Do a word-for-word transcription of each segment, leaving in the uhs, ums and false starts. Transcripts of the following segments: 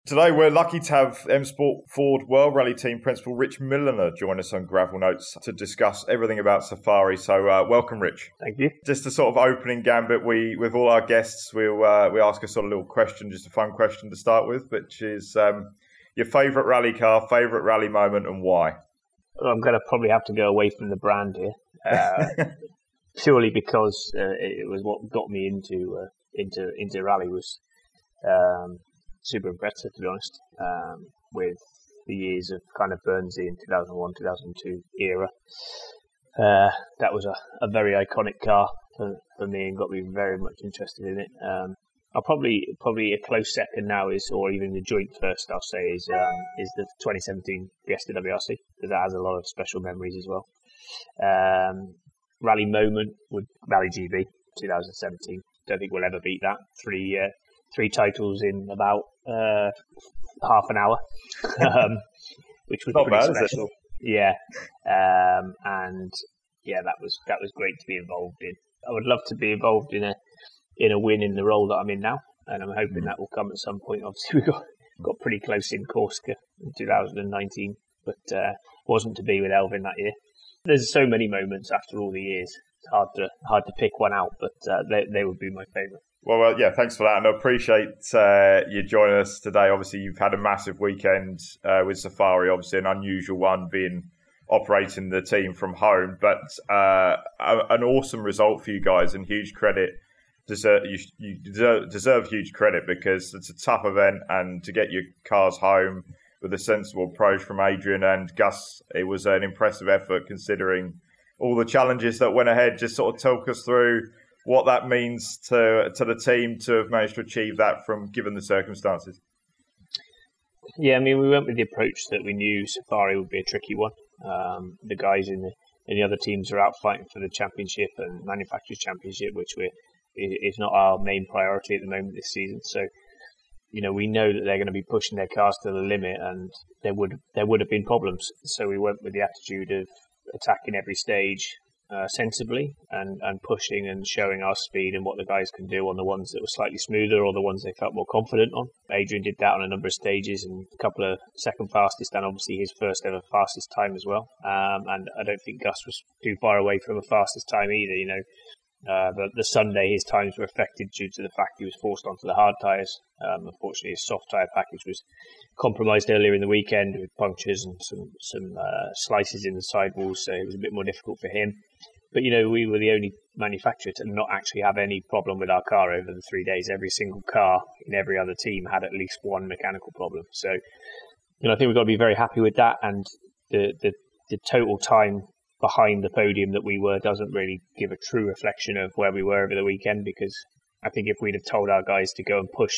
Today we're lucky to have M Sport Ford World Rally Team Principal Rich Milliner join us on Gravel Notes to discuss everything about Safari. So uh, welcome, Rich. Thank you. Just a sort of opening gambit, we with all our guests, we'll, uh, we ask a sort of little question, just a fun question to start with, which is um, your favourite rally car, favourite rally moment and why? Well, I'm going to probably have to go away from the brand here, uh, purely because uh, it was what got me into uh, into into rally was um, super impressive, to be honest, um, with the years of kind of Bernsey in two thousand one, two thousand two era. Uh, that was a, a very iconic car for, for me and got me very much interested in it. Um, I'll probably probably a close second now is, or even the joint first, I'll say, is um, is the twenty seventeen Fiesta W R C, because that has a lot of special memories as well. Um, rally moment would Rally G B twenty seventeen. Don't think we'll ever beat that. Three uh, three titles in about uh, half an hour, um, which was Not pretty bad, special. Yeah, um, and yeah, that was that was great to be involved in. I would love to be involved in a in a win in the role that I'm in now, and I'm hoping mm. that will come at some point. Obviously, we got got pretty close in Corsica in two thousand nineteen, but uh, wasn't to be with Elfyn that year. There's so many moments after all the years. It's hard to hard to pick one out, but uh, they they would be my favourite. Well, uh, yeah, thanks for that, and I appreciate uh, you joining us today. Obviously, you've had a massive weekend uh, with Safari, obviously an unusual one, being operating the team from home, but uh, a, an awesome result for you guys, and huge credit. Deserve, you you deserve, deserve huge credit, because it's a tough event, and to get your cars home with a sensible approach from Adrian and Gus, it was an impressive effort considering all the challenges that went ahead. Just sort of talk us through what that means to to the team to have managed to achieve that from given the circumstances. Yeah, I mean, we went with the approach that we knew Safari would be a tricky one. Um, the guys in the in the other teams are out fighting for the championship and manufacturers championship, which we're is not our main priority at the moment this season. So, you know, we know that they're going to be pushing their cars to the limit, and there would there would have been problems. So we went with the attitude of attacking every stage uh, sensibly and, and pushing and showing our speed and what the guys can do on the ones that were slightly smoother or the ones they felt more confident on. Adrian did that on a number of stages, and a couple of second fastest, and obviously his first ever fastest time as well. Um, and I don't think Gus was too far away from a fastest time either, you know. Uh, the, the Sunday, his times were affected due to the fact he was forced onto the hard tyres. Um, unfortunately, his soft tyre package was compromised earlier in the weekend with punctures and some some uh, slices in the sidewalls, so it was a bit more difficult for him. But, you know, we were the only manufacturer to not actually have any problem with our car over the three days. Every single car in every other team had at least one mechanical problem. So, you know, I think we've got to be very happy with that, and the the, the total time behind the podium that we were doesn't really give a true reflection of where we were over the weekend, because I think if we'd have told our guys to go and push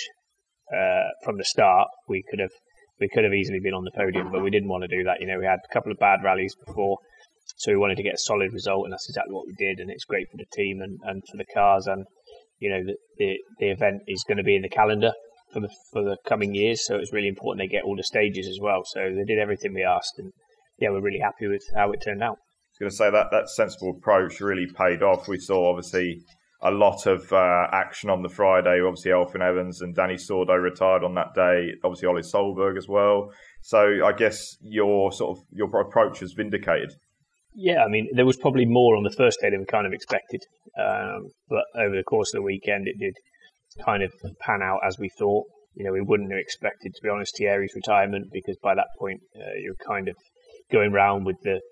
uh, from the start, we could have we could have easily been on the podium, but we didn't want to do that. You know, we had a couple of bad rallies before, so we wanted to get a solid result, and that's exactly what we did, and it's great for the team and, and for the cars, and you know, the, the the event is going to be in the calendar for the for the coming years, so it's really important they get all the stages as well. So they did everything we asked, and yeah, we're really happy with how it turned out. I was going to say that that sensible approach really paid off. We saw obviously a lot of uh, action on the Friday. Obviously, Elfyn Evans and Danny Sordo retired on that day. Obviously, Ollie Solberg as well. So I guess your sort of your approach was vindicated. Yeah, I mean, there was probably more on the first day than we kind of expected, um, but over the course of the weekend, it did kind of pan out as we thought. You know, we wouldn't have expected, to be honest, Thierry's retirement, because by that point uh, you're kind of going round with the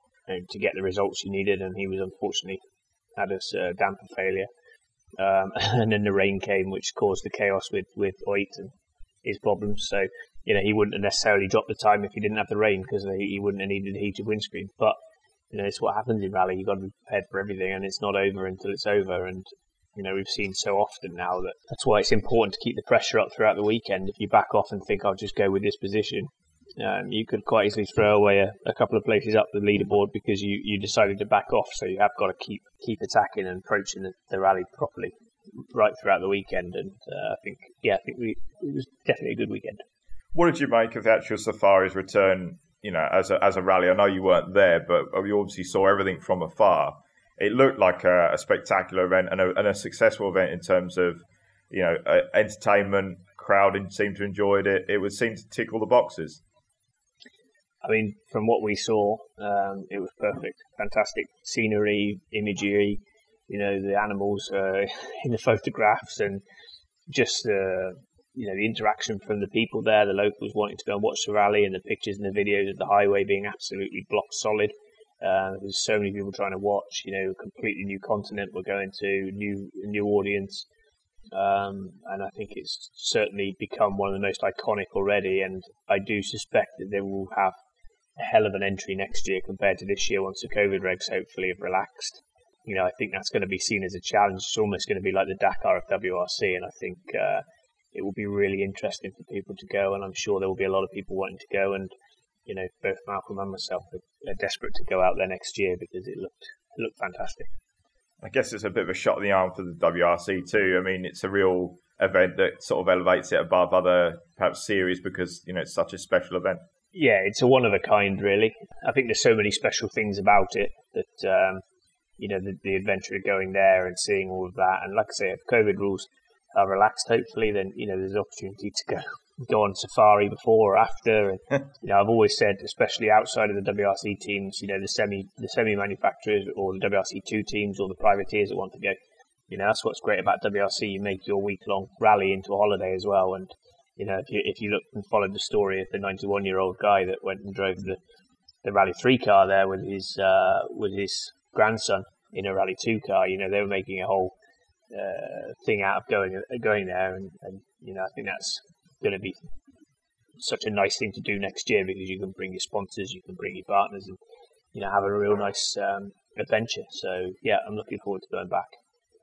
to get the results you needed, and he was unfortunately had a uh, damper failure, um, and then the rain came, which caused the chaos with with Oit and his problems. So, you know, he wouldn't have necessarily dropped the time if he didn't have the rain, because he, he wouldn't have needed a heated windscreen. But you know, it's what happens in rally. You've got to be prepared for everything, and it's not over until it's over. And you know, we've seen so often now that that's why it's important to keep the pressure up throughout the weekend. If you back off and think, I'll just go with this position, Um, you could quite easily throw away a, a couple of places up the leaderboard because you, you decided to back off. So you have got to keep keep attacking and approaching the, the rally properly right throughout the weekend. And uh, I think, yeah, I think we, it was definitely a good weekend. What did you make of the actual Safari's return? You know, as a as a rally, I know you weren't there, but you obviously saw everything from afar. It looked like a, a spectacular event and a, and a successful event in terms of, you know, uh, entertainment, crowd and seemed to enjoy it. It would seem to tick all the boxes. I mean, from what we saw, um, it was perfect. Fantastic scenery, imagery, you know, the animals uh, in the photographs, and just uh, you know, the interaction from the people there, the locals wanting to go and watch the rally, and the pictures and the videos of the highway being absolutely block solid. Uh, there's so many people trying to watch. You know, completely new continent we're going to, new new audience. Um, and I think it's certainly become one of the most iconic already, and I do suspect that they will have a hell of an entry next year compared to this year once the COVID regs hopefully have relaxed. You know, I think that's going to be seen as a challenge. It's almost going to be like the Dakar of W R C, and I think uh, it will be really interesting for people to go, and I'm sure there will be a lot of people wanting to go, and you know, both Malcolm and myself are, are desperate to go out there next year because it looked it looked fantastic. I guess it's a bit of a shot in the arm for the W R C too. I mean, it's a real event that sort of elevates it above other perhaps series because, you know, it's such a special event. Yeah, it's a one of a kind, really. I think there's so many special things about it that, um, you know, the, the adventure of going there and seeing all of that. And like I say, if COVID rules are relaxed, hopefully, then, you know, there's an opportunity to go go on safari before or after. And, you know, I've always said, especially outside of the W R C teams, you know, the semi the semi manufacturers or the W R C two teams or the privateers that want to go, you know, that's what's great about W R C. You make your week long rally into a holiday as well. And you know, if you if you look and followed the story of the ninety-one year old guy that went and drove the, the Rally three car there with his uh, with his grandson in a Rally two car, you know, they were making a whole uh, thing out of going going there, and, and you know, I think that's going to be such a nice thing to do next year because you can bring your sponsors, you can bring your partners, and you know, have a real nice um, adventure. So yeah, I'm looking forward to going back.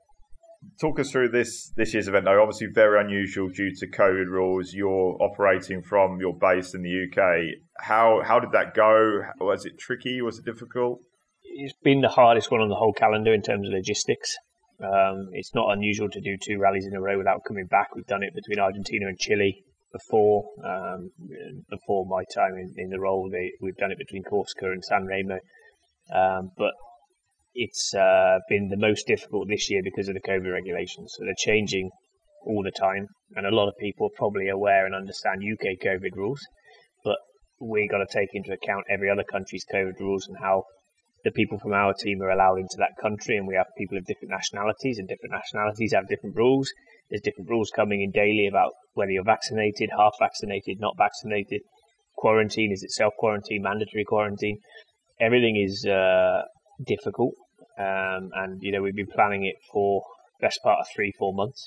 Talk us through this this year's event, though. Obviously, very unusual due to COVID rules. You're operating from your base in the U K. How how did that go? Was it tricky? Was it difficult? It's been the hardest one on the whole calendar in terms of logistics. Um, it's not unusual to do two rallies in a row without coming back. We've done it between Argentina and Chile before. Um, before my time in, in the role, they, we've done it between Corsica and San Remo. Um, but It's uh, been the most difficult this year because of the COVID regulations. So they're changing all the time. And a lot of people are probably aware and understand U K COVID rules. But we've got to take into account every other country's COVID rules and how the people from our team are allowed into that country. And we have people of different nationalities, and different nationalities have different rules. There's different rules coming in daily about whether you're vaccinated, half vaccinated, not vaccinated. Quarantine, is it self-quarantine, mandatory quarantine? Everything is uh, difficult. Um, and, you know, we've been planning it for the best part of three, four months.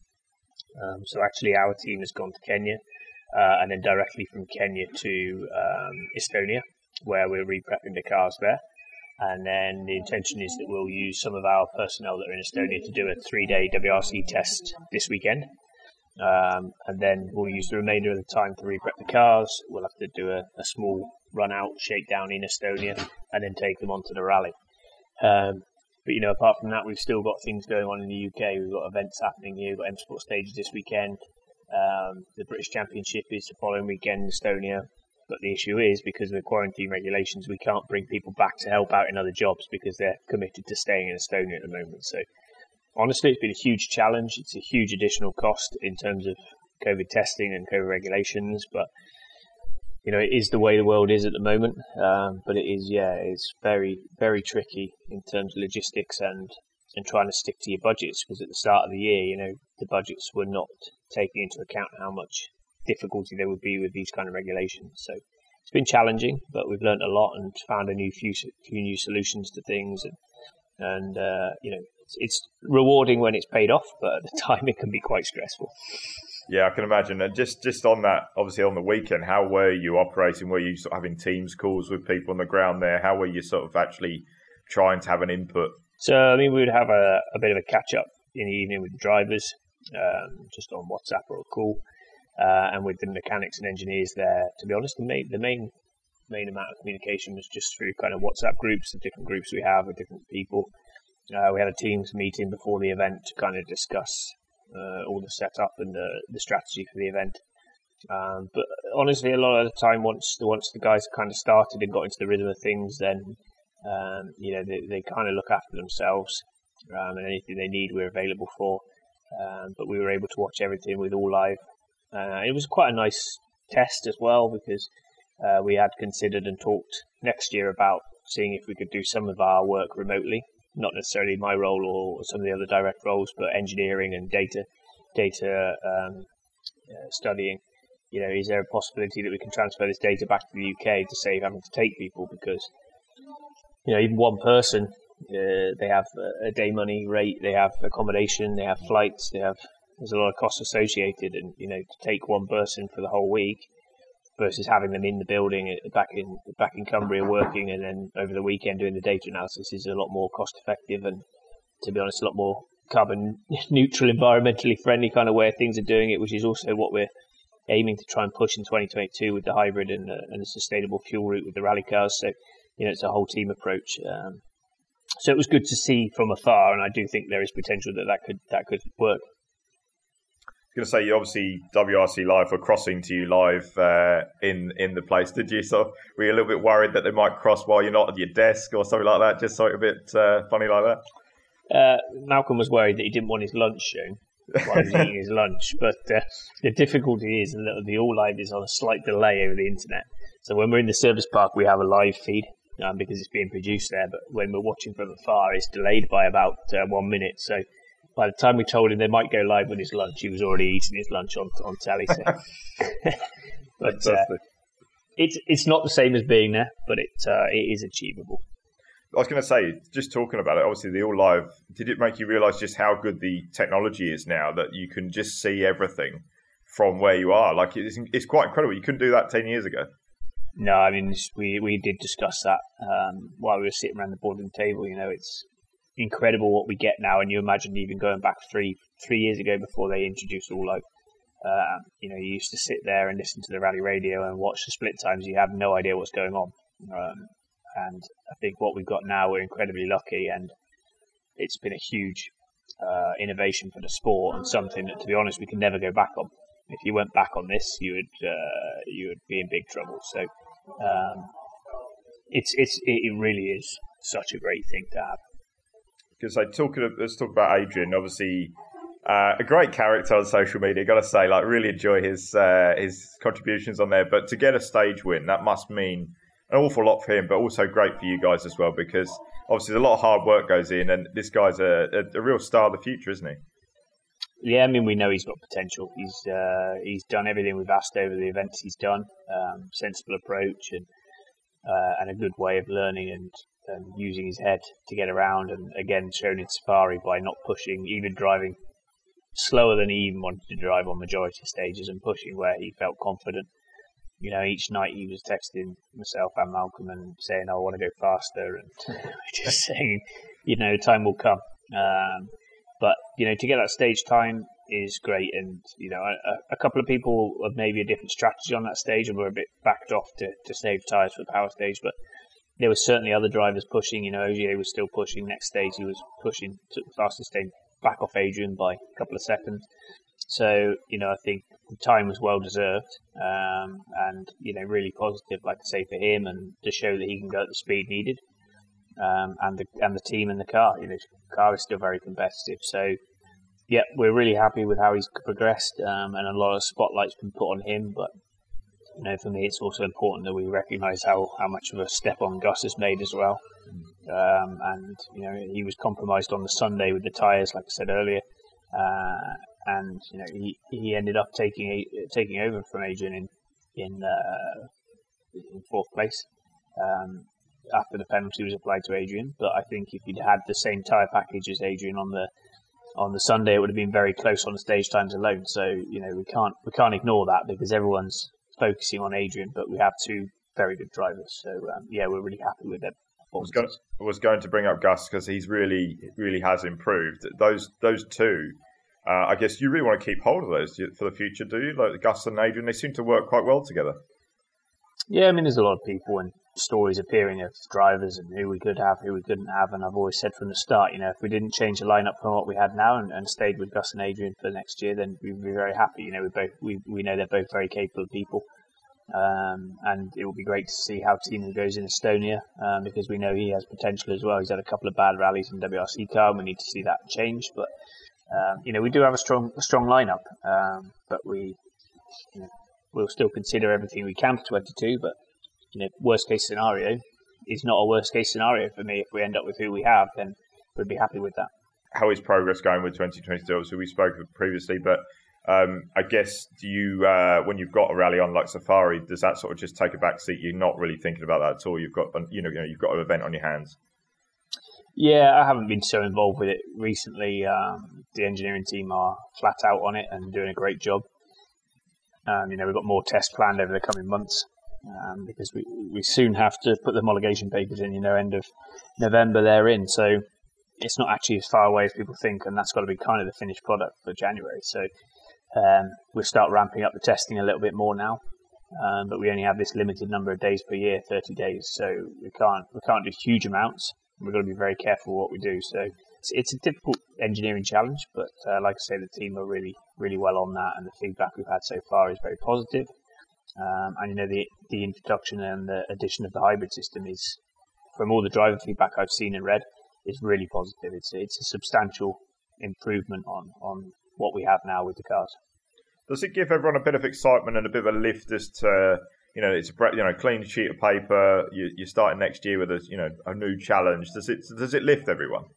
Um, so actually our team has gone to Kenya uh, and then directly from Kenya to um, Estonia, where we're re-prepping the cars there. And then the intention is that we'll use some of our personnel that are in Estonia to do a three-day W R C test this weekend. Um, and then we'll use the remainder of the time to re-prep the cars. We'll have to do a, a small run-out, shakedown in Estonia, and then take them onto the rally. Um, but, you know, apart from that, we've still got things going on in the U K. We've got events happening here. We've got M Sport stages this weekend. Um, the British Championship is the following weekend in Estonia. But the issue is, because of the quarantine regulations, we can't bring people back to help out in other jobs because they're committed to staying in Estonia at the moment. So, honestly, it's been a huge challenge. It's a huge additional cost in terms of COVID testing and COVID regulations. But, you know, it is the way the world is at the moment. Um, but it is, yeah, it's very, very tricky in terms of logistics and, and trying to stick to your budgets. Because at the start of the year, you know, the budgets were not taking into account how much difficulty there would be with these kind of regulations. So it's been challenging, but we've learned a lot and found a new few, few new solutions to things. And, and uh, you know, it's, it's rewarding when it's paid off, but at the time it can be quite stressful. Yeah, I can imagine. And just, just on that, obviously on the weekend, how were you operating? Were you sort of having Teams calls with people on the ground there? How were you sort of actually trying to have an input? So, I mean, we would have a, a bit of a catch-up in the evening with the drivers, um, just on WhatsApp or a call, uh, and with the mechanics and engineers there. To be honest, the main, the main main amount of communication was just through kind of WhatsApp groups, the different groups we have with different people. Uh, we had a Teams meeting before the event to kind of discuss Uh, all the setup and the, the strategy for the event. Um, but honestly, a lot of the time, once the once the guys kind of started and got into the rhythm of things, then um, you know they, they kind of look after themselves, um, and anything they need we're available for. Um, but we were able to watch everything with all live Uh, it was quite a nice test as well, because uh, we had considered and talked next year about seeing if we could do some of our work remotely, not necessarily my role or some of the other direct roles, but engineering and data data um, uh, studying. You know, is there a possibility that we can transfer this data back to the U K to save having to take people? Because, you know, even one person, uh, they have a day money rate, they have accommodation, they have flights, they have, there's a lot of costs associated, and, you know, to take one person for the whole week versus having them in the building back in back in Cumbria working, and then over the weekend doing the data analysis is a lot more cost effective, and, to be honest, a lot more carbon neutral, environmentally friendly kind of way of things are doing it, which is also what we're aiming to try and push in twenty twenty-two with the hybrid and, uh, and the sustainable fuel route with the rally cars. So, you know, it's a whole team approach. Um, so it was good to see from afar, and I do think there is potential that that could that could work. I was going to say, obviously, W R C Live were crossing to you live uh, in in the place. Did you sort of, were you a little bit worried that they might cross while you're not at your desk or something like that? Just something a bit uh, funny like that? Uh, Malcolm was worried that he didn't want his lunch shown while he was eating his lunch. But uh, the difficulty is that the All Live is on a slight delay over the internet. So when we're in the service park, we have a live feed um, because it's being produced there. But when we're watching from afar, it's delayed by about uh, one minute. So by the time we told him they might go live with his lunch, he was already eating his lunch on on telly. So. But uh, it's it's not the same as being there, but it uh, it is achievable. I was going to say, just talking about it, obviously the All Live, did it make you realise just how good the technology is now, that you can just see everything from where you are? Like, it's, it's quite incredible. You couldn't do that ten years ago. No, I mean, we, we did discuss that um, while we were sitting around the boarding table. You know, it's incredible what we get now, and you imagine even going back three three years ago before they introduced All Live. Uh, you know, you used to sit there and listen to the rally radio and watch the split times. You have no idea what's going on. Um, And I think what we've got now, we're incredibly lucky, and it's been a huge uh, innovation for the sport, and something that, to be honest, we can never go back on. If you went back on this, you would uh, you would be in big trouble. So um, it's it's it really is such a great thing to have. Because I talk, let's talk about Adrian. Obviously, uh, a great character on social media. Got to say, like, really enjoy his uh, his contributions on there. But to get a stage win, that must mean an awful lot for him, but also great for you guys as well, because obviously there's a lot of hard work goes in, and this guy's a, a, a real star of the future, isn't he? Yeah, I mean, we know he's got potential. He's uh, he's done everything we've asked over the events he's done. Um, sensible approach and uh, and a good way of learning and, and using his head to get around. And again, shown in Safari by not pushing, even driving slower than he even wanted to drive on majority stages, and pushing where he felt confident. You know, each night he was texting myself and Malcolm and saying, oh, I want to go faster, and just saying, you know, time will come. Um, but, you know, to get that stage time is great. And, you know, a, a couple of people have maybe a different strategy on that stage, and were a bit backed off to, to save tyres for the power stage. But there were certainly other drivers pushing. You know, Ogier was still pushing. Next stage he was pushing, took the fastest stage back off Adrian by a couple of seconds. So, you know, I think the time was well deserved, um, and, you know, really positive, like I say, for him, and to show that he can go at the speed needed, um, and the and the team and the car. You know, the car is still very competitive. So, yeah, we're really happy with how he's progressed, um, and a lot of spotlight's been put on him. But, you know, for me, it's also important that we recognise how, how much of a step on Gus has made as well. Um, and, you know, he was compromised on the Sunday with the tyres, like I said earlier. Uh, And you know, he, he ended up taking taking over from Adrian in in, uh, in fourth place um, after the penalty was applied to Adrian. But I think if he'd had the same tyre package as Adrian on the on the Sunday, it would have been very close on the stage times alone. So you know, we can't we can't ignore that, because everyone's focusing on Adrian, but we have two very good drivers. So um, yeah, we're really happy with them. I was going, I was going to bring up Gus, because he's really really has improved. Those those two. Uh, I guess you really want to keep hold of those for the future, do you? Like Gus and Adrian, they seem to work quite well together. Yeah, I mean, there's a lot of people and stories appearing of drivers and who we could have, who we couldn't have. And I've always said from the start, you know, if we didn't change the lineup from what we had now and, and stayed with Gus and Adrian for next year, then we'd be very happy. You know, we both we, we know they're both very capable people. Um, and it will be great to see how Timo goes in Estonia, um, because we know he has potential as well. He's had a couple of bad rallies in W R C car, and we need to see that change. But Um, you know, we do have a strong, a strong lineup, um, but we you know, we'll still consider everything we can for twenty-two, but you know, worst case scenario is not a worst case scenario for me. If we end up with who we have, then we'd be happy with that. How is progress going with twenty twenty-two? So we spoke previously, but um, I guess do you uh, when you've got a rally on like Safari, does that sort of just take a back seat? You're not really thinking about that at all. You've got you know, you know you've got an event on your hands. Yeah, I haven't been so involved with it recently. Um, the engineering team are flat out on it and doing a great job. Um, you know, we've got more tests planned over the coming months um, because we we soon have to put the homologation papers in. You know, end of November they're in, so it's not actually as far away as people think, and that's got to be kind of the finished product for January. So um, we'll start ramping up the testing a little bit more now, um, but we only have this limited number of days per year, thirty days, so we can't we can't do huge amounts. We've got to be very careful what we do. So it's, it's a difficult engineering challenge, but uh, like I say, the team are really, really well on that, and the feedback we've had so far is very positive. Um, and you know, the the introduction and the addition of the hybrid system is, from all the driver feedback I've seen and read, is really positive. It's it's a substantial improvement on on what we have now with the cars. Does it give everyone a bit of excitement and a bit of a lift as to, you know, it's a you know clean sheet of paper. You, you're starting next year with a you know a new challenge. Does it does it lift everyone?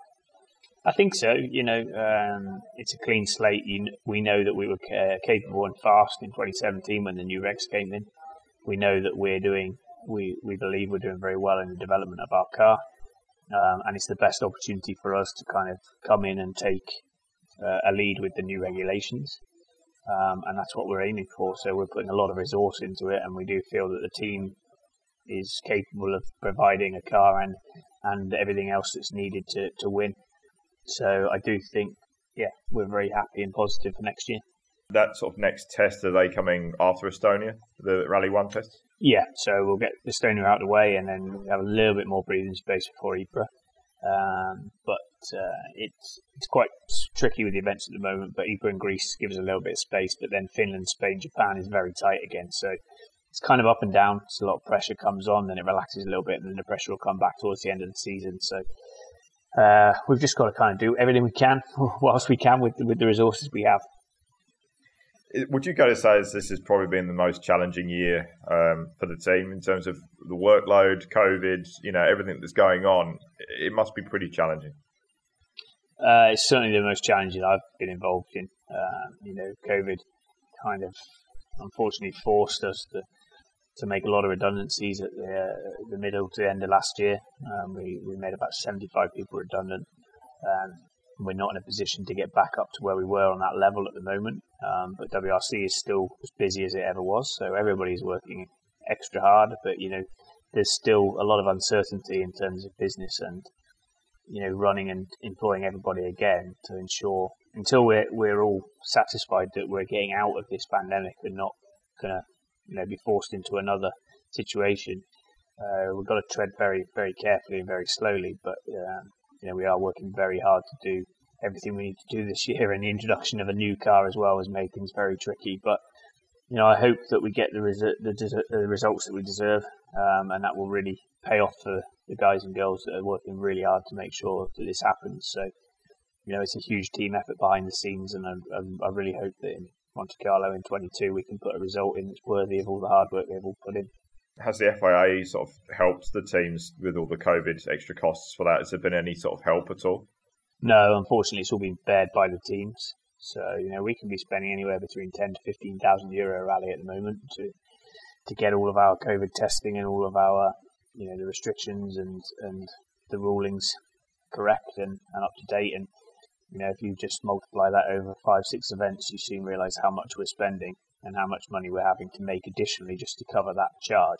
I think so. You know, um, it's a clean slate. You, we know that we were uh, capable and fast in twenty seventeen when the new regs came in. We know that we're doing. We we believe we're doing very well in the development of our car, um, and it's the best opportunity for us to kind of come in and take uh, a lead with the new regulations. Um, and that's what we're aiming for. So we're putting a lot of resource into it, and we do feel that the team is capable of providing a car and, and everything else that's needed to, to win. So I do think, yeah, we're very happy and positive for next year. That sort of next test, are they coming after Estonia, the Rally One test? Yeah, so we'll get Estonia out of the way, and then we'll have a little bit more breathing space before Ypres. Um, but uh, it's it's quite tricky with the events at the moment. But Ypres and Greece gives a little bit of space, but then Finland, Spain, Japan is very tight again. So it's kind of up and down. So a lot of pressure comes on, then it relaxes a little bit, and then the pressure will come back towards the end of the season. So uh, we've just got to kind of do everything we can whilst we can with with the resources we have. Would you go to say this has probably been the most challenging year um, for the team in terms of the workload, COVID, you know, everything that's going on? It must be pretty challenging. Uh, it's certainly the most challenging I've been involved in. Uh, you know, COVID kind of unfortunately forced us to to make a lot of redundancies at the, uh, the middle to the end of last year. Um, we, we made about seventy-five people redundant. Um, We're not in a position to get back up to where we were on that level at the moment, um, but W R C is still as busy as it ever was, so everybody's working extra hard, but you know, there's still a lot of uncertainty in terms of business and, you know, running and employing everybody again to ensure, until we're, we're all satisfied that we're getting out of this pandemic and not going to, you know, be forced into another situation. Uh, we've got to tread very, very carefully and very slowly, but uh, you know, we are working very hard to do everything we need to do this year, and the introduction of a new car as well has made things very tricky. But you know, I hope that we get the, resu- the, des- the results that we deserve, um, and that will really pay off for the guys and girls that are working really hard to make sure that this happens. So, you know, it's a huge team effort behind the scenes, and I, I, I really hope that in Monte Carlo in twenty-two we can put a result in that's worthy of all the hard work they've all put in. Has the F I A sort of helped the teams with all the COVID extra costs for that? Has there been any sort of help at all? No, unfortunately, it's all been bared by the teams. So, you know, we can be spending anywhere between ten to fifteen thousand euro rally at the moment to to get all of our COVID testing and all of our, you know, the restrictions and, and the rulings correct and, and up to date. And, you know, if you just multiply that over five, six events, you soon realise how much we're spending and how much money we're having to make additionally just to cover that charge.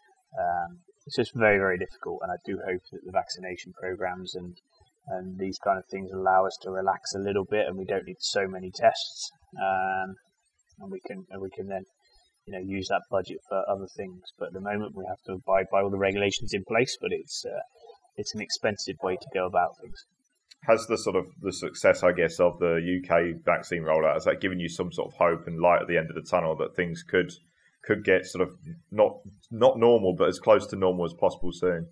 Um, it's just very, very difficult, and I do hope that the vaccination programs and and these kind of things allow us to relax a little bit, and we don't need so many tests, um, and we can and we can then, you know, use that budget for other things. But at the moment, we have to abide by all the regulations in place, but it's uh, it's an expensive way to go about things. Has the sort of the success, I guess, of the U K vaccine rollout, has that given you some sort of hope and light at the end of the tunnel that things could could get sort of not not normal, but as close to normal as possible soon?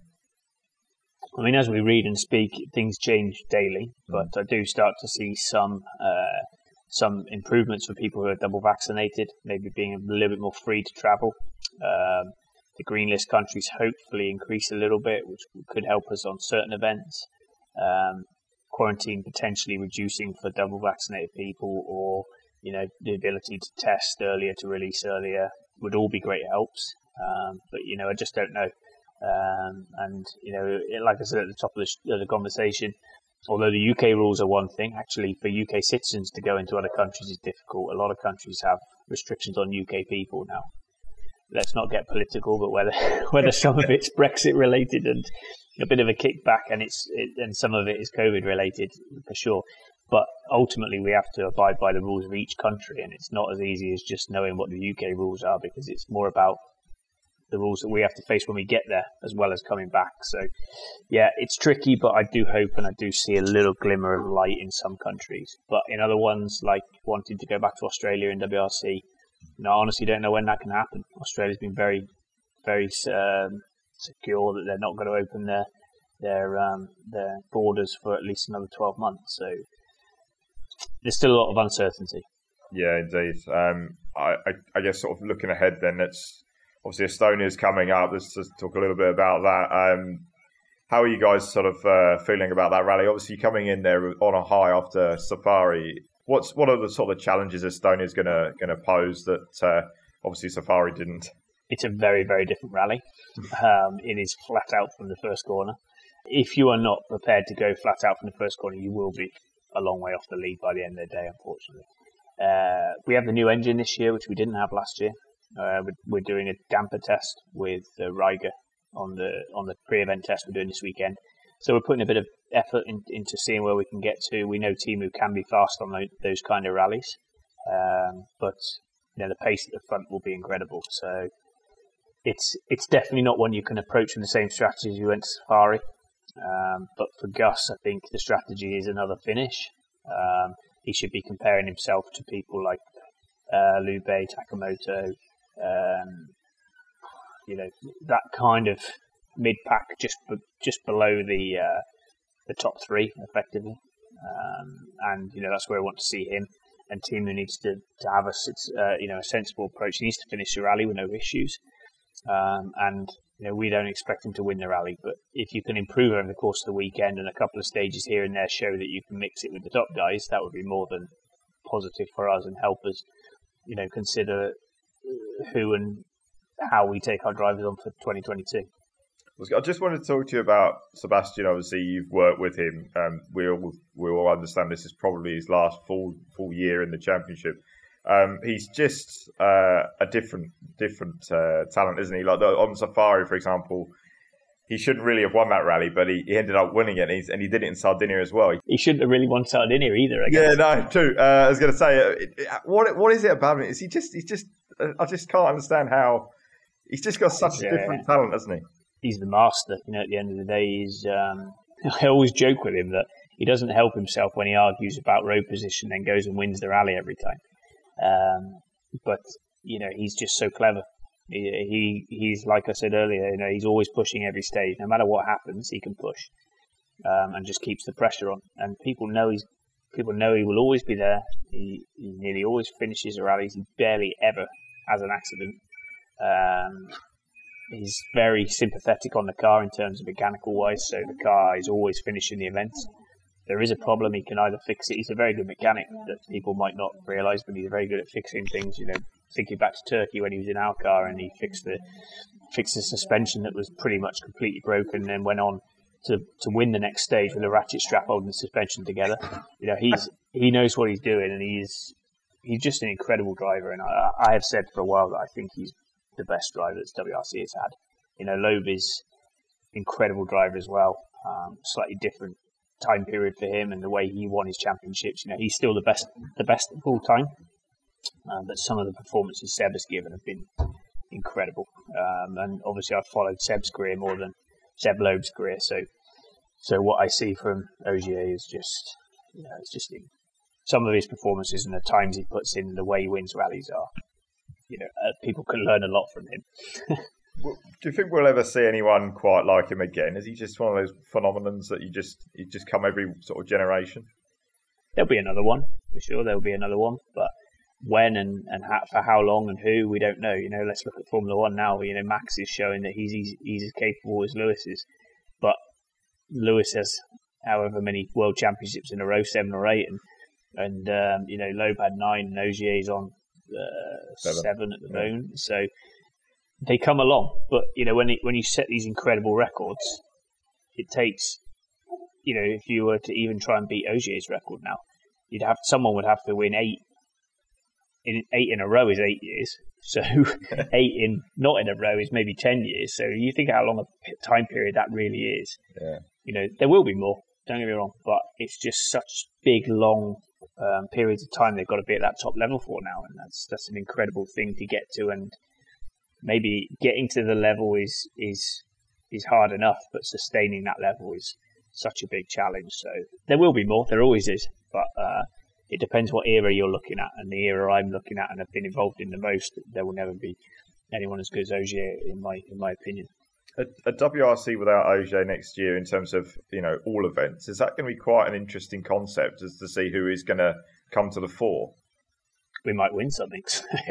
I mean, as we read and speak, things change daily, but I do start to see some uh, some improvements for people who are double vaccinated, maybe being a little bit more free to travel. Um, the green list countries hopefully increase a little bit, which could help us on certain events. Um, quarantine potentially reducing for double vaccinated people, or you know, the ability to test earlier, to release earlier, would all be great helps. Um, but you know, I just don't know. Um, and you know, like I said at the top of the, of the conversation, although the U K rules are one thing, actually for U K citizens to go into other countries is difficult. A lot of countries have restrictions on U K people now. Let's not get political, but whether whether some of it's Brexit related and a bit of a kickback, and it's it, and some of it is COVID related for sure. But ultimately, we have to abide by the rules of each country, and it's not as easy as just knowing what the U K rules are, because it's more about the rules that we have to face when we get there, as well as coming back. So, yeah, it's tricky, but I do hope and I do see a little glimmer of light in some countries. But in other ones, like wanting to go back to Australia and W R C, you know, I honestly don't know when that can happen. Australia's been very, very um, secure that they're not going to open their their um, their borders for at least another twelve months. So there's still a lot of uncertainty. Yeah, indeed. Um, I, I, I guess sort of looking ahead then, it's obviously Estonia's coming up. Let's just talk a little bit about that. Um, how are you guys sort of uh, feeling about that rally? Obviously coming in there on a high after Safari. What's what are the sort of challenges Estonia's going to going to pose that uh, obviously Safari didn't? It's a very, very different rally. Um, it is flat out from the first corner. If you are not prepared to go flat out from the first corner, you will be a long way off the lead by the end of the day, unfortunately. Uh, we have the new engine this year, which we didn't have last year. Uh, we're, we're doing a damper test with uh, Riga on the on the pre-event test we're doing this weekend. So we're putting a bit of effort in, into seeing where we can get to. We know Teemu can be fast on those, those kind of rallies, um, but you know, the pace at the front will be incredible. So it's it's definitely not one you can approach with the same strategy as you went to Safari. Um, but for Gus, I think the strategy is another finish. Um, he should be comparing himself to people like uh, Lube, Takamoto, um, you know, that kind of mid-pack just just below the uh, the top three, effectively. Um, and, you know, that's where I want to see him. And Teemu needs to, to have a, uh, you know, a sensible approach. He needs to finish the rally with no issues. Um, and, you know, we don't expect him to win the rally. But if you can improve over the course of the weekend and a couple of stages here and there show that you can mix it with the top guys, that would be more than positive for us and help us, you know, consider who and how we take our drivers on for twenty twenty-two. I just wanted to talk to you about Sebastian. Obviously, you've worked with him. Um, we all we all understand this is probably his last full full year in the championship. Um, he's just uh, a different different uh, talent, isn't he? Like the, on Safari, for example, he shouldn't really have won that rally, but he, he ended up winning it, and, he's, and he did it in Sardinia as well. He shouldn't have really won Sardinia either, I guess. Yeah, no, true. Uh, I was going to say, uh, it, it, what what is it about him? Is he just? He's just. Uh, I just can't understand how he's just got such a different uh, talent, hasn't he? He's the master. You know, at the end of the day, he's. Um, I always joke with him that he doesn't help himself when he argues about road position, then goes and wins the rally every time. Um, but you know, he's just so clever. He, he he's like I said earlier. You know, he's always pushing every stage. No matter what happens, he can push, um, and just keeps the pressure on. And people know he's. People know he will always be there. He, he nearly always finishes the rallies. He barely ever has an accident. Um, He's very sympathetic on the car in terms of mechanical wise, so the car is always finishing the events. If there is a problem, he can either fix it. He's a very good mechanic that people might not realise, but he's very good at fixing things. You know, thinking back to Turkey when he was in our car and he fixed the fixed the suspension that was pretty much completely broken, and then went on to, to win the next stage with a ratchet strap holding the suspension together. You know, he's he knows what he's doing, and he's he's just an incredible driver. And I, I have said for a while that I think he's the best driver that W R C has had. You know, Loeb is incredible driver as well. Um, slightly different time period for him and the way he won his championships. You know, he's still the best, the best of all time. Um, but some of the performances Seb has given have been incredible. Um, and obviously, I've followed Seb's career more than Seb Loeb's career. So, so what I see from Ogier is just, you know, it's just some of his performances and the times he puts in, the way he wins rallies are. You know, uh, people can learn a lot from him. Do you think we'll ever see anyone quite like him again? Is he just one of those phenomenons that you just you just come every sort of generation? There'll be another one. for sure. There'll be another one, but when and, and how, for how long and who, we don't know. You know, let's look at Formula One now. You know, Max is showing that he's he's, he's as capable as Lewis is, but Lewis has however many world championships in a row, seven or eight, and and um, you know, Loeb had nine, and Ogier's on uh, seven. seven at the yeah. moment. So they come along, but you know, when it, when you set these incredible records, it takes, you know, if you were to even try and beat Ogier's record now, you'd have someone would have to win eight. In eight in a row is eight years. So eight in not in a row is maybe ten years. So you think how long a time period that really is. Yeah. You know, there will be more. Don't get me wrong, but it's just such big, long um, periods of time they've got to be at that top level for now, and that's that's an incredible thing to get to. And maybe getting to the level is is is hard enough, but sustaining that level is such a big challenge. So there will be more. There always is, but. Uh, It depends what era you're looking at, and the era I'm looking at and have been involved in the most, there will never be anyone as good as Ogier, in my in my opinion. A, a W R C without Ogier next year, in terms of, you know, all events, is that going to be quite an interesting concept, as to see who is going to come to the fore? We might win something.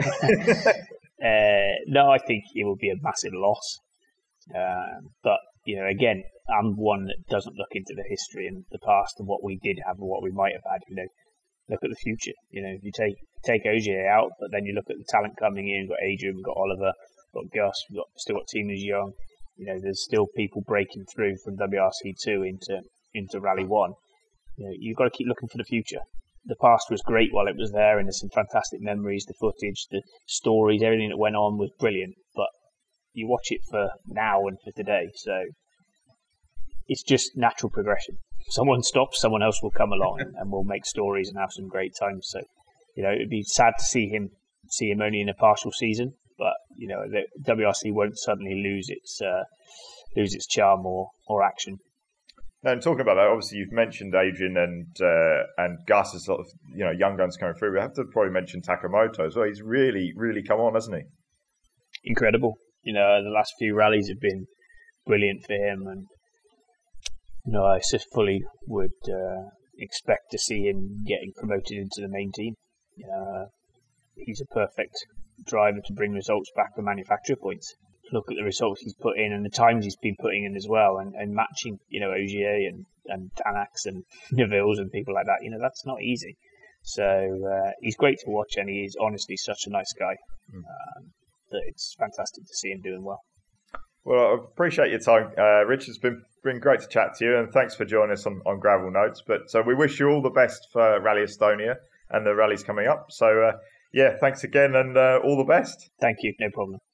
uh, no, I think it will be a massive loss. Uh, but you know, again, I'm one that doesn't look into the history and the past and what we did have and what we might have had. You know. Look at the future. You know, if you take take Ogier out, but then you look at the talent coming in. We've got Adrian, we've got Oliver, we've got Gus, we've got still got Team as Young. You know, there's still people breaking through from W R C two into into Rally One. You know, you've got to keep looking for the future. The past was great while it was there, and there's some fantastic memories, the footage, the stories, everything that went on was brilliant. But you watch it for now and for today, so it's just natural progression. Someone stops, someone else will come along and, and we'll make stories and have some great times. So, you know, it'd be sad to see him see him only in a partial season, but you know, the W R C won't suddenly lose its uh, lose its charm or, or action. Now, and talking about that, obviously you've mentioned Adrian and uh, and Gus as sort of, you know, young guns coming through. We have to probably mention Takamoto as well. He's really, really come on, hasn't he? Incredible. You know, the last few rallies have been brilliant for him, and no, I just fully would uh, expect to see him getting promoted into the main team. Uh, he's a perfect driver to bring results back for manufacturer points. Look at the results he's put in and the times he's been putting in as well, and, and matching, you know, Ogier and, and Tanax and Neville's and people like that. You know, that's not easy. So uh, he's great to watch, and he is honestly such a nice guy mm. um, that it's fantastic to see him doing well. Well, I appreciate your time, uh, Rich. It's been been great to chat to you, and thanks for joining us on, on Gravel Notes. But so we wish you all the best for Rally Estonia and the rallies coming up. So, uh, yeah, thanks again, and uh, all the best. Thank you. No problem.